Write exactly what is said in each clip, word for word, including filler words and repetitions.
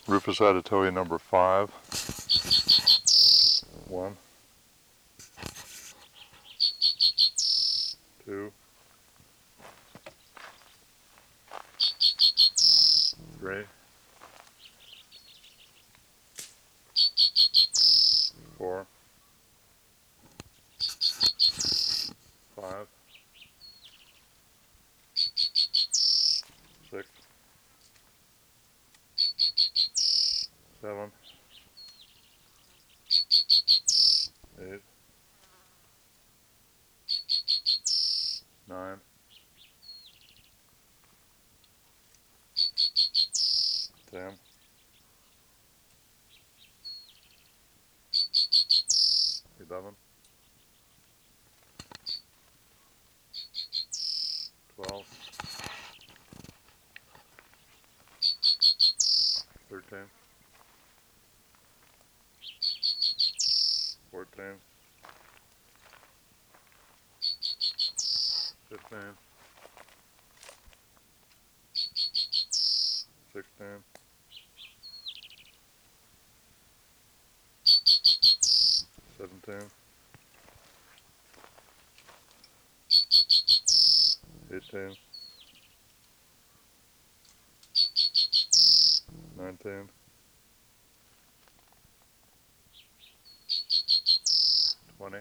Rufus Adatoya number five. One, two, three, four, five, six, seven, eight, nine, ten, eleven, twelve, thirteen, fourteen, fifteen, sixteen, seventeen, eighteen, nineteen, twenty,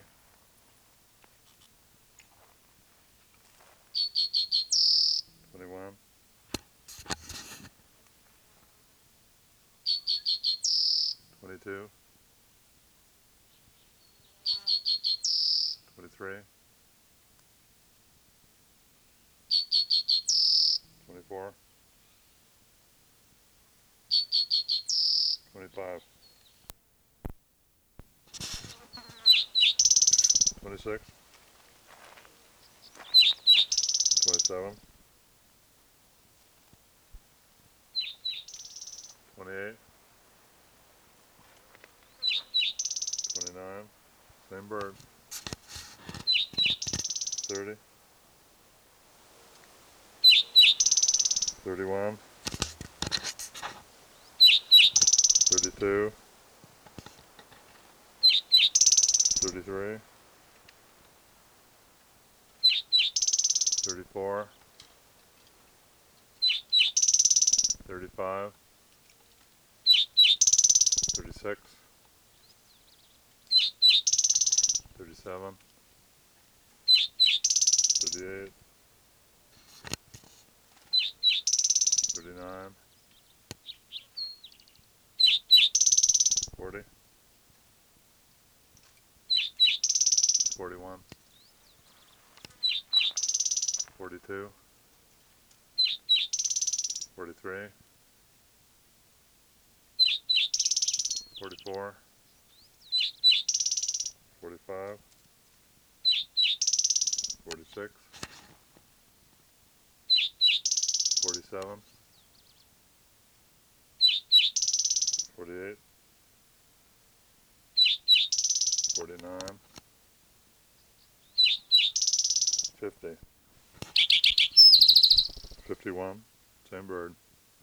twenty-one, twenty-two, twenty-three, twenty-four, twenty-five, twenty-six, twenty-seven, twenty-eight, twenty-nine, same bird, thirty, thirty-one, thirty-two, thirty-three, thirty-four, thirty-five, thirty-six, thirty-seven, thirty-eight, thirty-nine, forty, forty-one, forty-two, forty-three, forty-four, forty-five, forty-six, forty-seven, forty-eight, forty-nine, fifty, fifty-one, same bird,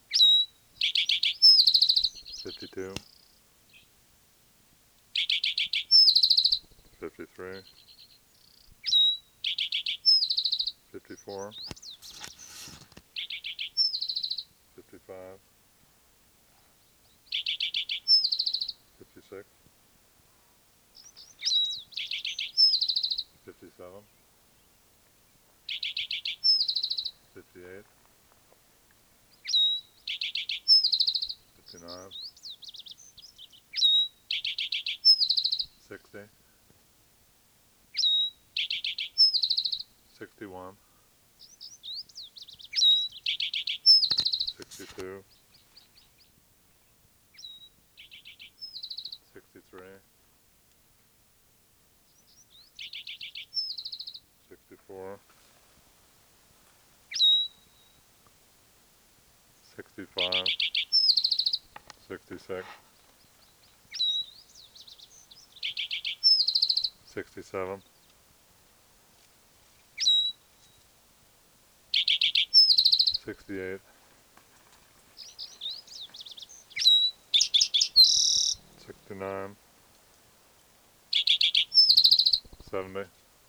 fifty-two, fifty-three, fifty-four, fifty-five, fifty-six, fifty-seven, fifty-eight, fifty-nine, sixty, sixty-one, sixty-two, sixty-three, sixty-four, sixty-five, sixty-six, sixty-seven, sixty-eight, sixty-nine, seventy,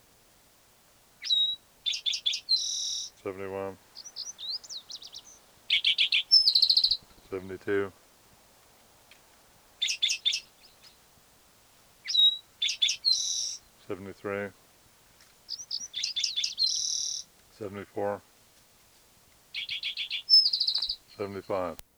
seventy-one, seventy-two, seventy-three, seventy-four, seventy-five.